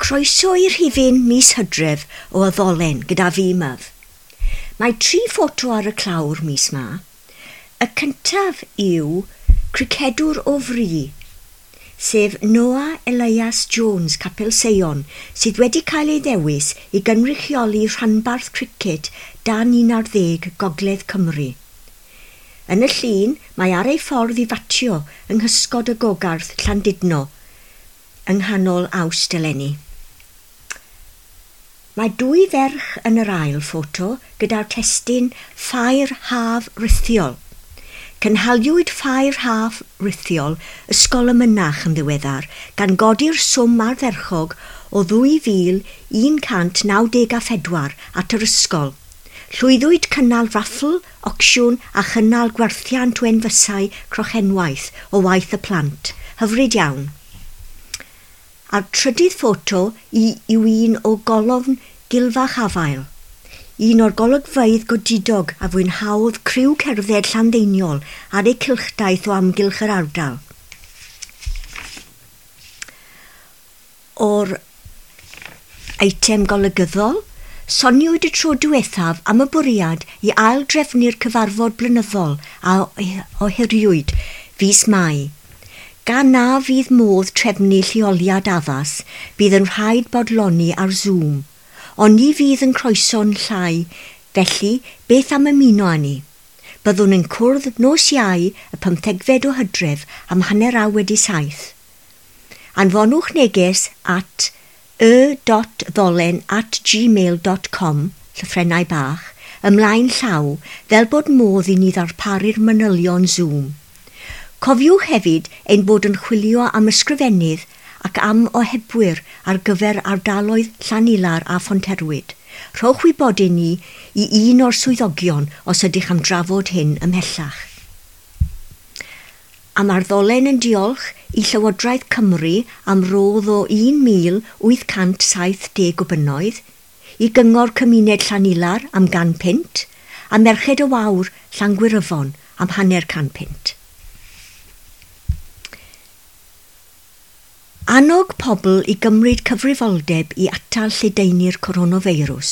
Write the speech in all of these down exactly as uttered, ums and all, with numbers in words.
Croeso i'r rhifin mis Hydref o Addolen gyda fi Myf. Mae tri ffoto ar y clawr mis ma. Y cyntaf yw cricedwr o Fri, sef Noah Elias Jones Capel Seion, sydd wedi cael ei ddewis i gynrychioli rhanbarth criced dan un ar ddeg Gogledd Cymru. Yn y llun, mae ar ei ffordd i fatio yng nghysgod y gogarth Llandudno, yng nghanol Awst eleni. Mae dwy ferch yn yr ail ffoto gyda'r testun Ffair Haf Rithiol. Cynhaliwyd Ffair Haf Rithiol Ysgol y Mynach yn ddiweddar gan godi'r swm ardderchog o ddwy fil un cant naw deg a phedwar at yr ysgol. Llwyddwyd cynnal raffl, ocsiwn a chynnal gwerthiant o enfysau crochenwaith o waith y plant. Hyfryd iawn. A'r trydydd ffoto yw un o golofn Gilfach Afael, un o'r golygfeydd godidog a fwynhawdd criw cerdded Llanddeiniol ar eu cylchdaith o amgylch yr ardal. O'r eitem golygyddol, soniwyd y tro diwethaf am y bwriad i aildrefnu'r cyfarfod blynyddol a ohiriwyd fis Mai. Gan na fydd modd trefnu lleoliad addas, bydd yn rhaid bodloni ar Zoom, ond ni fydd yn croeso'n llai, felly beth am ymuno â ni? Byddwn yn cwrdd nos Iau y pymthegfed o Hydref am hanner awr wedi saith. Anfonwch neges at y dot ddolen at gmail dot com, llyfrennau bach, ymlaen llaw fel bod modd i ni ddarparu'r manylion Zoom. Cofiwch hefyd ein bod yn chwilio am ysgrifennydd ac am ohebwyr ar gyfer ardaloedd Llanilar a Phonterwyd. Rhowch wybod i ni i un o'r swyddogion os ydych am drafod hyn ymhellach. Am Arddolen yn diolch i Llywodraeth Cymru am rodd o un mil wyth cant saith deg o bunnoedd, i Gyngor Cymuned Llanilar am gan pint, a Merched y Wawr Llangwirifon am hanner can pint. Annog pobl i gymryd cyfrifoldeb i atal lledaenu'r coronavirus.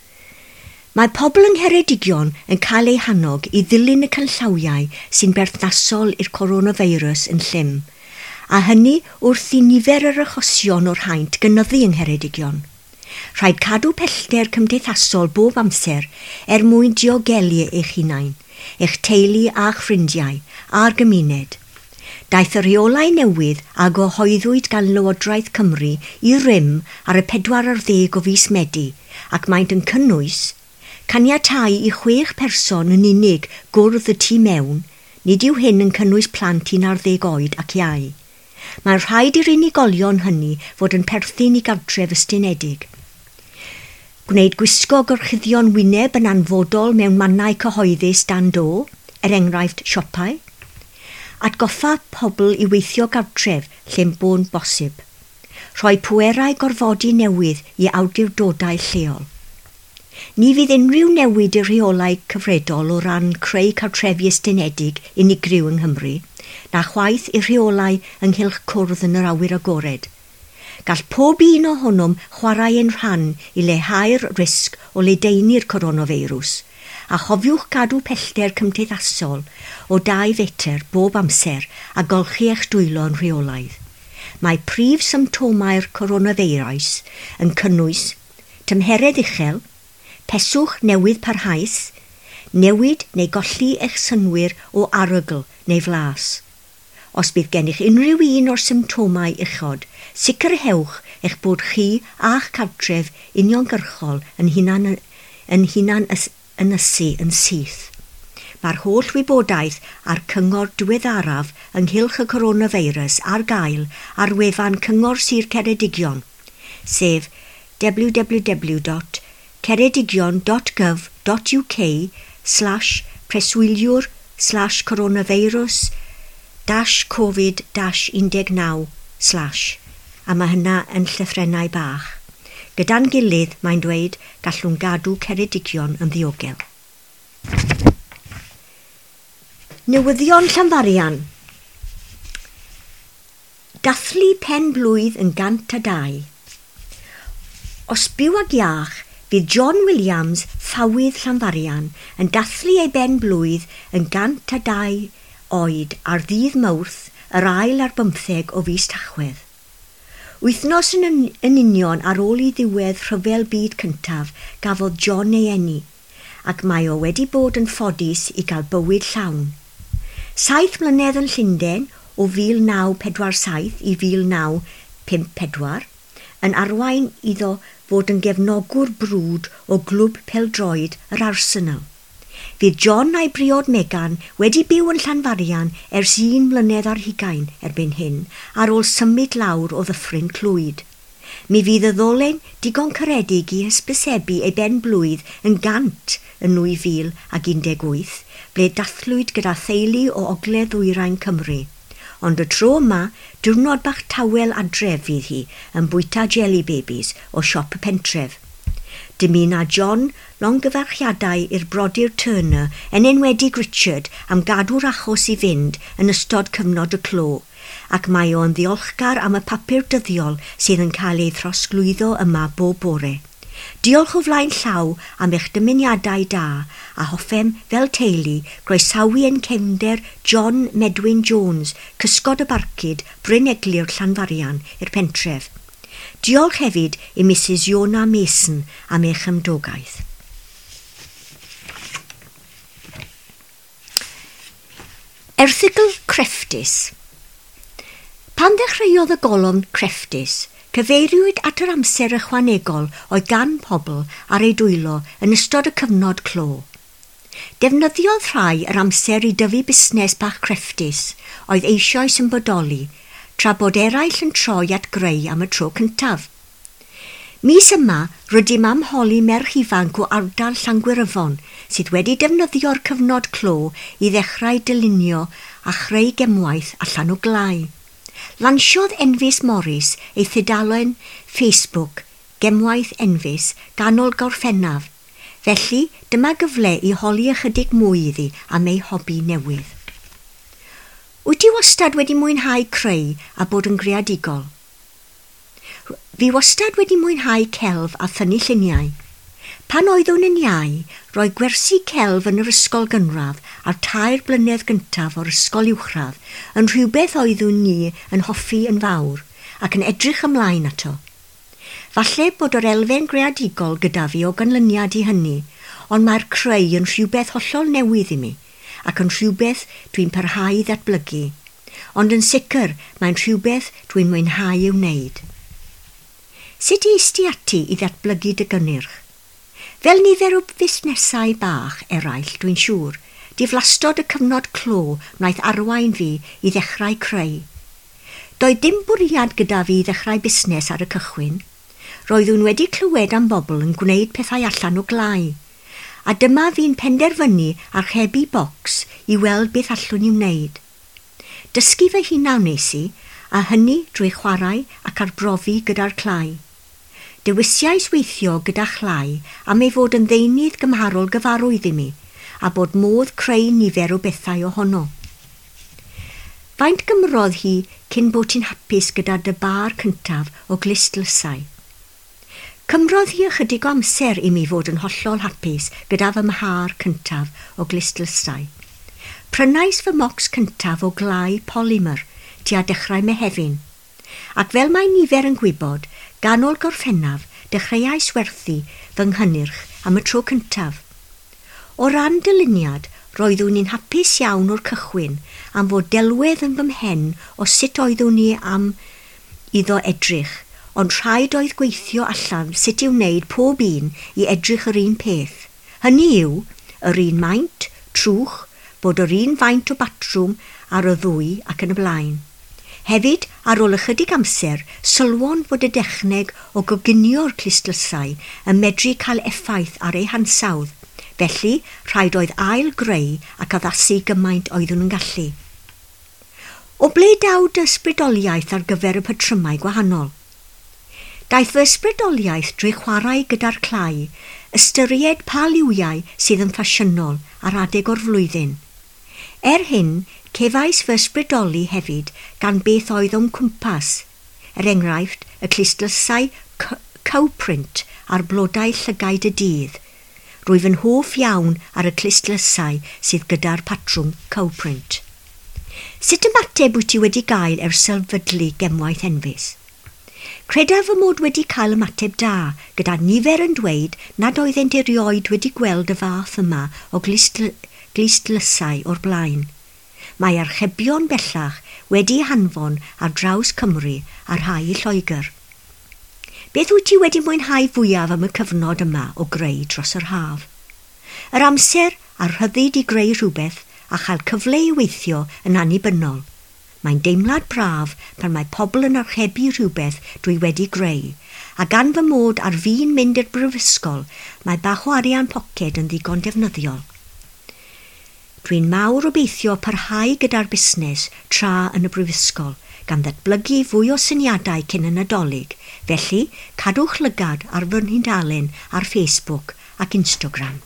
Mae pobl yng Ngheredigion yn cael eu hannog i ddilyn y canllawiau sy'n berthnasol i'r coronavirus yn llym, a hynny wrth i nifer yr achosion o'r haint gynyddu yng Ngheredigion. Rhaid cadw pellter cymdeithasol bob amser er mwyn diogelu eich hunain, eich teulu a'ch ffrindiau a'r gymuned. Daeth y rheolau newydd a gyhoeddwyd gan Lywodraeth Cymru i rym ar y pedwar ar ddeg o fis Medi ac maent yn cynnwys caniatáu i chwech person yn unig gwrdd y tu mewn, nid yw hyn yn cynnwys plant un ar ddeg oed ac iau. Mae'n rhaid i'r unigolion hynny fod yn perthyn i gartref ystynedig. Gwneud gwisgo gorchuddion wyneb yn anfodol mewn mannau cyhoeddus dan do, er enghraifft siopau. Atgoffa pobl i weithio gartref lle'n bo'n bosib. Rhoi pwerau gorfodi newydd i awdurdodau lleol. Ni fydd unrhyw newid i'r rheolau cyfredol o ran creu cartrefi ystynedig unigryw yng Nghymru, na chwaith i'r rheolau ynghylch cwrdd yn yr awyr agored. Gall pob un ohonom chwarae yn rhan i leihau'r risg o ledaenu'r coronavirus, a chofiwch gadw pellter cymdeithasol o dau fetr bob amser a golchi eich dwylo yn rheolaidd. Mae prif symptomau'r coronavirus yn cynnwys tymheredd uchel, peswch newydd parhaus, newid neu golli eich synwyr o arogl neu flas. Os bydd gennych unrhyw un o'r symptomau uchod, sicrhewch eich bod chi a'ch cartref uniongyrchol yn hunan, yn hunan ys, ynysu yn syth. Mae'r holl wybodaeth a'r cyngor diweddaraf ynghylch y coronavirus ar gael ar wefan Cyngor Sir Ceredigion, sef w w w dot ceredigion dot gov dot u k slash preswyliwr slash coronavirus dash covid dash un deg naw slash, a mae hynna yn llythrennau bach. Gyda'n gilydd mae'n dweud gallwn gadw Ceredigion yn ddiogel. Newyddion Llanfarian. Dathlu pen blwydd yn gant a dau. Os byw ag iach, fydd John Williams, ffawydd Llanfarian, yn dathlu ei ben blwydd yn gant a dau oed ar ddydd Mawrth, yr ail ar bymtheg o fis Tachwedd. Wythnos yn, yn union ar ôl i ddiwedd rhyfel byd cyntaf gafodd John ei eni, ac mae o wedi bod yn ffodus i gael bywyd llawn. Saith mlynedd yn Llundain o fil naw pedwar saith i fil naw pump pedwar, yn arwain iddo fod yn gefnogwr brwd o glwb pêl-droed yr Arsenal. Fydd John a'i briod Megan wedi byw yn Llanfarian ers un mlynedd ar hugain erbyn hyn ar ôl symud lawr o Ddyffryn Clwyd. Mi fydd y ddolen digon caredig i hysbysebu ei ben blwydd yn gant yn nwy fil ac un deg wyth, ble dathlwyd gyda theulu o ogledd ddwyrain Cymru. Ond y tro yma, diwrnod bach tawel adref fydd hi yn bwyta jelly babies o siop y pentref. Dymuno John longyfarchiadau i'r brodyr Turner yn enwedig Richard am gadw'r achos i fynd yn ystod cyfnod y clo, ac mae o'n ddiolchgar am y papur dyddiol sydd yn cael ei throsglwyddo yma bob bore. Diolch o flaen llaw am eich dymuniadau da a hoffem fel teulu groesawu ein cefnder John Medwyn Jones, cysgod y barcud Bryn Eglur Llanfarian i'r pentref. Diolch hefyd i Misys Iona Mason am eich ymdogaeth. Erthygl crefftus. Pan ddechreuodd y golofn crefftus, cyfeiriwyd at yr amser ychwanegol oedd gan pobl ar ei dwylo yn ystod y cyfnod clo. Defnyddiodd rhai yr amser i dyfu busnes bach crefftus oedd eisoes yn bodoli, tra bod eraill yn troi at greu am y tro cyntaf. Mis yma, rydym am holi merch ifanc o ardal Llangwirifon sydd wedi defnyddio'r cyfnod clo i ddechrau dylunio a chreu gemwaith allan o glai. Lansiodd Enfys Morris ei thudalen Facebook Gemwaith Enfys ganol Gorffennaf, felly dyma gyfle i holi ychydig mwy iddi am ei hobi newydd. Wyt ti wastad wedi mwynhau creu a bod yn greadigol? Fi wastad wedi mwynhau celf a thynnu lluniau. Pan oeddwn yn iau, roedd gwersi celf yn yr ysgol gynradd a'r tair blynedd gyntaf o'r ysgol uwchradd yn rhywbeth oeddwn ni yn hoffi yn fawr ac yn edrych ymlaen ato. Falle bod yr elfen greadigol gyda fi o ganlyniad i hynny, ond mae'r creu yn rhywbeth hollol newydd i mi ac yn rhywbeth dwi'n parhau i ddatblygu, ond yn sicr mae'n rhywbeth dwi'n mwynhau i'w wneud. Sut eisti ati i ddatblygu dy gynnyrch? Fel nifer o busnesau bach eraill, dwi'n siŵr, diflastod y cyfnod clo wnaeth arwain fi i ddechrau creu. Doedd dim bwriad gyda fi i ddechrau busnes ar y cychwyn. Roeddwn wedi clywed am bobl yn gwneud pethau allan o glai, a dyma fi'n penderfynu archebu bocs i weld beth allwn i wneud. Dysgu fy hunan wnes i, a hynny drwy chwarae ac arbrofi gyda'r clai. Dewysiais weithio gyda chlai am ei fod yn ddeunydd gymharol gyfarwydd i mi, a bod modd creu nifer o bethau ohono. Faint gymrodd hi cyn bod ti'n hapus gyda dy bar cyntaf o glistlysau? Cymrodd hi ychydig o amser i mi fod yn hollol hapus gyda fy mhar cyntaf o glistlysau. Prynais fy mocs cyntaf o glai polymer tua dechrau Mehefin, ac fel mae nifer yn gwybod, ganol Gorffennaf dechreuais werthu fy nghynyrch am y tro cyntaf. O ran dyluniad, roeddwn i'n hapus iawn o'r cychwyn am fod delwedd yn fy mhen o sut oeddwn i am iddo edrych, ond rhaid oedd gweithio allan sut i wneud pob un i edrych yr un peth. Hynny yw, yr un maint, trwch, bod yr un faint o batrwm ar y ddwy ac yn y blaen. Hefyd, ar ôl ychydig amser, sylwon fod y dechneg o goginio'r clistlysau yn medru cael effaith ar ei hansawdd, felly rhaid oedd ail greu ac addasu gymaint oeddwn yn gallu. O ble daw dy ysbrydoliaeth ar gyfer y patrymau gwahanol? Daeth fy ysbrydoliaeth drwy chwarae gyda'r clai, ystyried pa liwiau sydd yn ffasiynol ar adeg o'r flwyddyn. Er hyn, cefais fy ysbrydoli hefyd gan beth oedd o'n cwmpas, er enghraifft y clistlysau cowprint ar blodau llygaid y dydd. Rwyf yn hoff iawn ar y clustlysau sydd gyda'r patrwm cowprint. Sut ymateb wyt ti wedi gael ers sylfydlu gemwaith enfys? Credaf fy mod wedi cael ymateb da, gyda nifer yn dweud nad oeddent erioed wedi gweld y fath yma o glistl glistlysau o'r blaen. Mae archebion bellach wedi hanfon ar draws Cymru a rhai i Lloegr. Beth wyt ti wedi mwynhau fwyaf am y cyfnod yma o greu dros yr haf? Yr amser a rhyddid i greu rhywbeth a chael cyfle i weithio yn annibynnol. Mae'n deimlad braf pan mae pobl yn archebu rhywbeth dwi wedi greu, a gan fy mod ar fi'n mynd i'r brifysgol, mae bach o arian poced yn ddigon defnyddiol. Dwi'n mawr obeithio parhau gyda'r busnes tra yn y brifysgol, gan ddatblygu fwy o syniadau cyn y Nadolig, felly cadwch lygad ar fy nhudalen ar Facebook ac Instagram.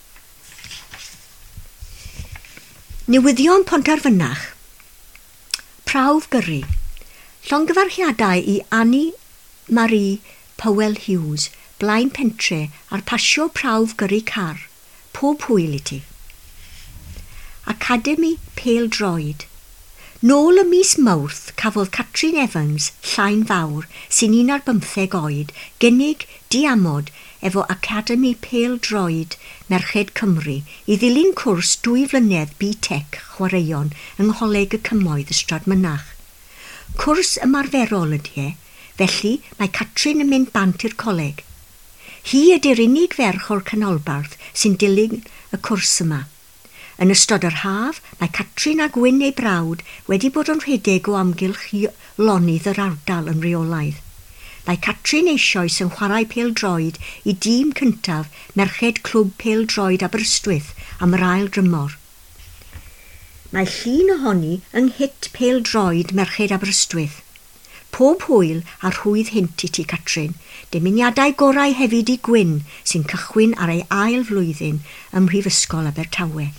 Newyddion Pontarfynach. Prawf gyrru. Llongyfarchiadau i Annie Marie Powell Hughes, Blaen Pentre, ar pasio prawf gyrru car. Pob hwyl i ti. Academi Pêl Droed. Nôl y mis Mawrth cafodd Catrin Evans, Llaen Fawr, sy'n un ar bymtheg oed, gynnig diamod efo Academi Pêl Droed Merched Cymru i ddilyn cwrs dwy flynedd B-Tech chwaraeon yng Ngholeg y Cymoedd Ystrad Mynach. Cwrs ymarferol ydy e, felly mae Catrin yn mynd bant i'r coleg. Hi ydy'r unig ferch o'r canolbarth sy'n dilyn y cwrs yma. Yn ystod yr haf, mae Catrin a Gwyn ei brawd wedi bod yn rhedeg o amgylch lonydd yr ardal yn reolaidd. Mae Catrin eisoes yn chwarae pêl-droed i dîm cyntaf Merched Clwb Pêl-droed Aberystwyth am yr ail drymor. Mae llun ohoni yng nghit pêl-droed Merched Aberystwyth. Pob hwyl a rhwydd hint i ti, Catrin. Dymuniadau gorau hefyd i Gwyn sy'n cychwyn ar ei ail flwyddyn ym Mhrifysgol Abertawe.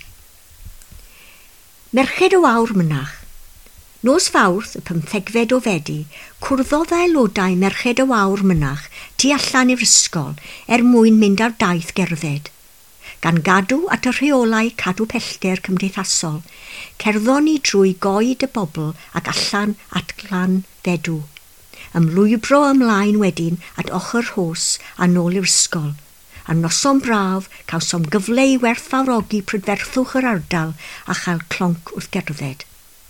Merched o Awr Mynach. Nos Fawrth, y pymthegfed o Fedi, cwrddodd aelodau Merched o Awr Mynach tu allan i'r ysgol er mwyn mynd ar daith gerdded. Gan gadw at y rheolau cadw pellter cymdeithasol, cerddon ni drwy goed y bobl ac allan at glan Fedw. Ymlwybro ymlaen wedyn at ochr Hos a nôl i'r ysgol. A noson braf cawsom gyfle i werthfawrogi prydferthwch yr ardal a chael clonc wrth gerdded.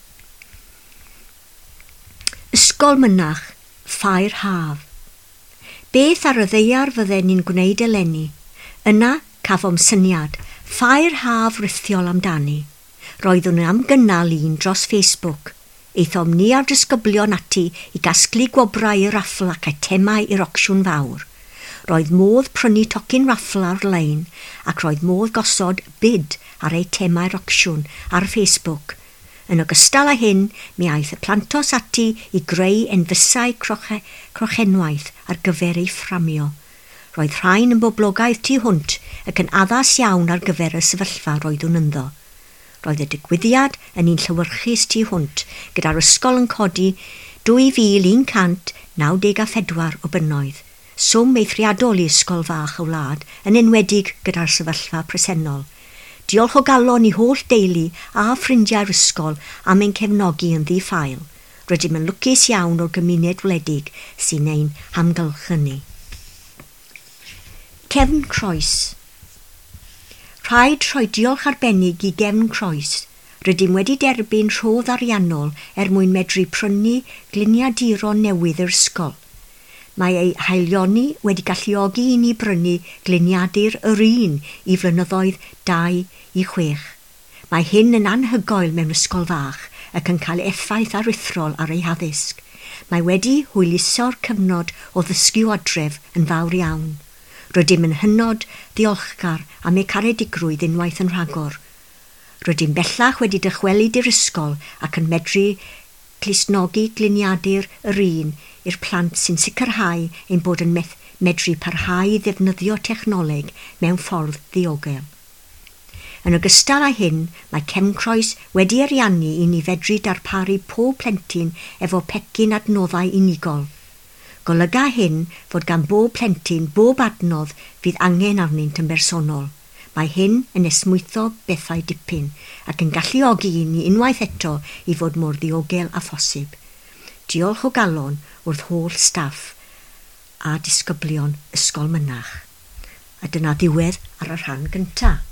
Ysgol Mynach, Ffair Haf. Beth ar y ddeiar fydden ni'n gwneud eleni? Yna cafom syniad, Ffair Haf rithiol amdani. Roeddwn am gynnal un dros Facebook. Eithom ni ar disgyblion ati i gasglu gwobrau i raffl ac eitemau i'r ocsiwn fawr. Roedd modd prynu tocyn raffl ar-lein ac roedd modd gosod bid ar eitemau'r ocsiwn ar Facebook. Yn ogystal â hyn, mi aeth y plantos ati i greu enfysau croche, crochenwaith ar gyfer ei fframio. Roedd rhain yn boblogaidd tu hwnt ac yn addas iawn ar gyfer y sefyllfa roeddwn ynddo. Roedd y digwyddiad yn un llywyrchus tu hwnt, gyda'r ysgol yn codi dwy fil un cant naw deg a phedwar o bynnoedd. Swm eithriadol i ysgol fach y wlad, yn enwedig gyda'r sefyllfa presennol. Diolch o galon i holl deulu a ffrindiau'r ysgol am ein cefnogi yn ddiffail. Rydym yn lwcus iawn o'r gymuned wledig sy'n ein hamgylch ni. Cefn Croes. Rhaid rhoi diolch arbennig i Gefn Croes. Rydym wedi derbyn rhodd ariannol er mwyn medru prynu gliniaduron newydd yr ysgol. Mae ei haelioni wedi galluogi i ni brynu gliniadur yr un i flynyddoedd dau i chwech. Mae hyn yn anhygoel mewn ysgol fach ac yn cael effaith aruthrol ar ei haddysg. Mae wedi hwyluso'r cyfnod o ddysgu adref yn fawr iawn. Rydym yn hynod ddiolchgar am ei caredigrwydd unwaith yn rhagor. Rydym bellach wedi dychwelyd i'r ysgol ac yn medru clusnogi gliniadur yr un i'r plant sy'n sicrhau ein bod yn medru parhau i ddefnyddio technoleg mewn ffordd ddiogel. Yn ogystal â hyn, mae Cefn Croes wedi ariannu i ni fedru darparu pob plentyn efo pecyn adnoddau unigol. Golyga hyn fod gan bob plentyn bob adnodd fydd angen arnynt yn bersonol. Mae hyn yn esmwytho bethau dipyn ac yn galluogi ni unwaith eto i fod mor ddiogel a phosib. Diolch o galon wrth holl staff a disgyblion ysgol mynach. A dyna ddiwedd ar y rhan gyntaf.